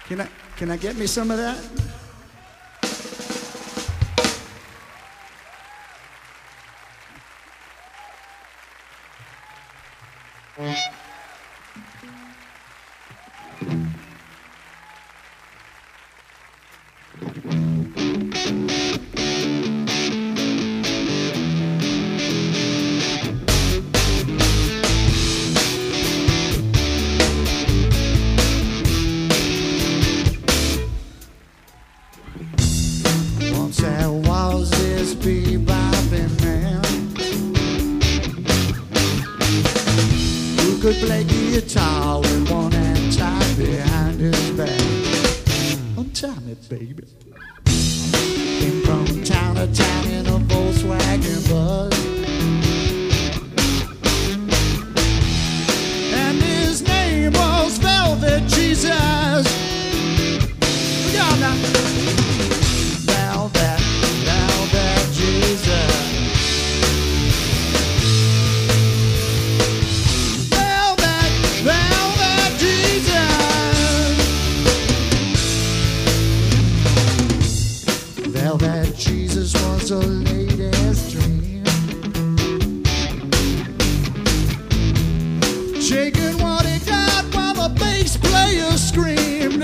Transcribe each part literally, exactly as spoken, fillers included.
Can I, can I get me some of that? Once there was this bebopping man who could play guitar with one hand tied behind his back. Untie me, baby. Came from town to town in a Volkswagen bus, and his name was Velvet Jesus. Y'all now. Velvet, Velvet Jesus. Velvet, Velvet Jesus. Velvet Jesus was a lady's dream, shaking what he got while the bass player screamed.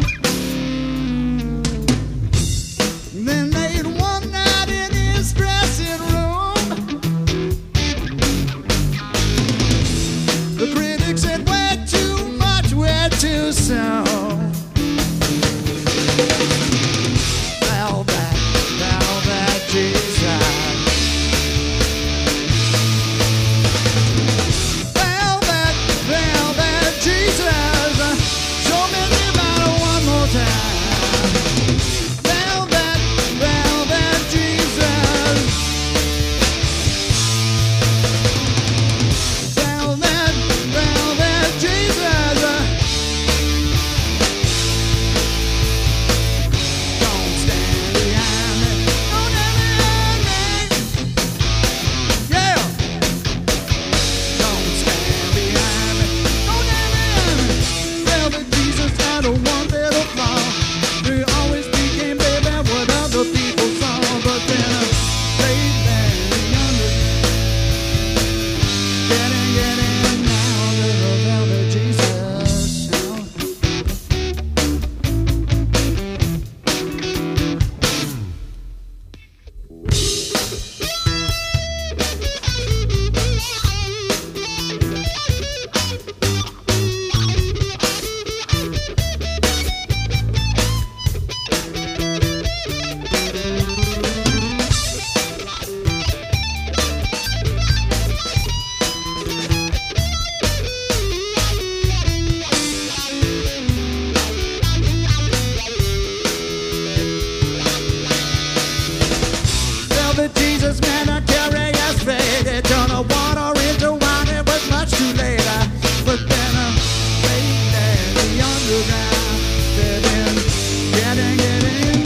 Then they'd one night in his dressing room. The critics said, way too much, way too soon. Velvet, Velvet Jesus. Velvet, Velvet Jesus. Show me the matter one more time. Velvet, Velvet Jesus. Velvet, Velvet Jesus. Don't stand behind me. Don't stand behind me. Yeah. Don't stand behind me. Don't stand behind me. Velvet Jesus had a one little flaw. He always became baby what other people saw. But then uh, lately, younger, getting, getting now, little Velvet Jesus. Velvet Jesus, man, I carry us fate. They turn a water into wine, it was much too late. uh, But then, uh, lately, the underground, they've been getting, getting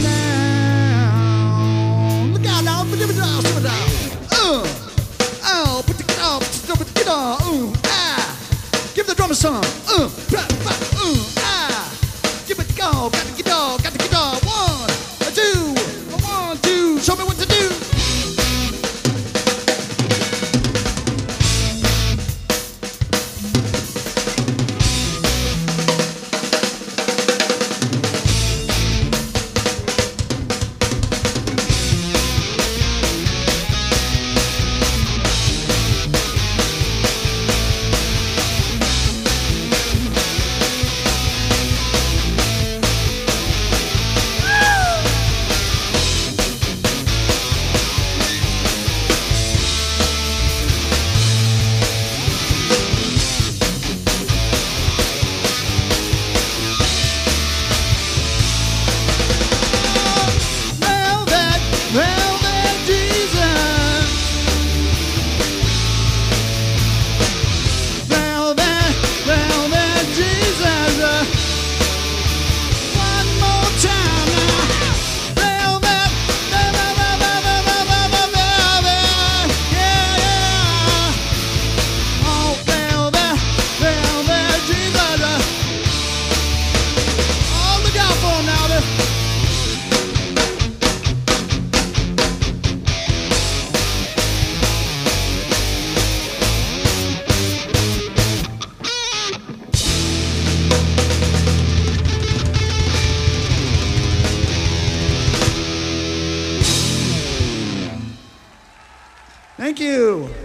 down. Look out now, put it down, put it down. Uh, oh, put the guitar, put the guitar, uh, ah. Give the drummer some, uh, blah, blah, uh, ah. Give it the go, got the guitar, got the guitar. One, a two, a one, two, show me what to do. Woo! Thank you.